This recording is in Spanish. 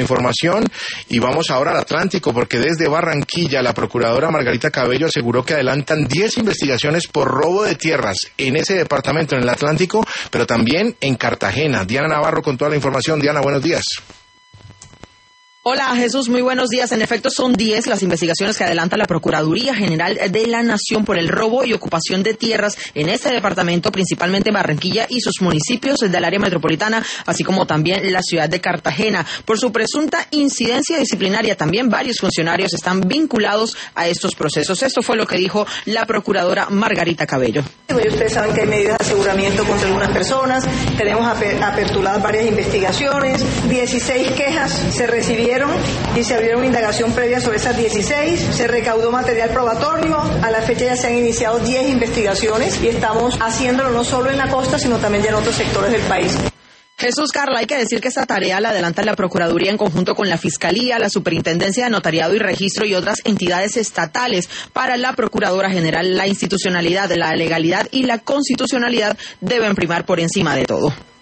información y vamos ahora al Atlántico porque desde Barranquilla la procuradora Margarita Cabello aseguró que adelantan 10 investigaciones por robo de tierras en ese departamento, en el Atlántico, pero también en Cartagena. Diana Navarro con toda la información. Diana, buenos días. Hola Jesús, muy buenos días. En efecto, son 10 las investigaciones que adelanta la Procuraduría General de la Nación por el robo y ocupación de tierras en este departamento, principalmente Barranquilla y sus municipios del área metropolitana, así como también la ciudad de Cartagena. Por su presunta incidencia disciplinaria, también varios funcionarios están vinculados a estos procesos. Esto fue lo que dijo la Procuradora Margarita Cabello. Ustedes saben que hay medidas de aseguramiento contra algunas personas, tenemos aperturadas varias investigaciones, 16 quejas se recibieron y se abrió una indagación previa sobre esas 16, se recaudó material probatorio, a la fecha ya se han iniciado 10 investigaciones y estamos haciéndolo no solo en la costa, sino también ya en otros sectores del país. Jesús, Carla, hay que decir que esta tarea la adelanta la Procuraduría en conjunto con la Fiscalía, la Superintendencia de Notariado y Registro y otras entidades estatales. Para la Procuradora General, la institucionalidad, la legalidad y la constitucionalidad deben primar por encima de todo.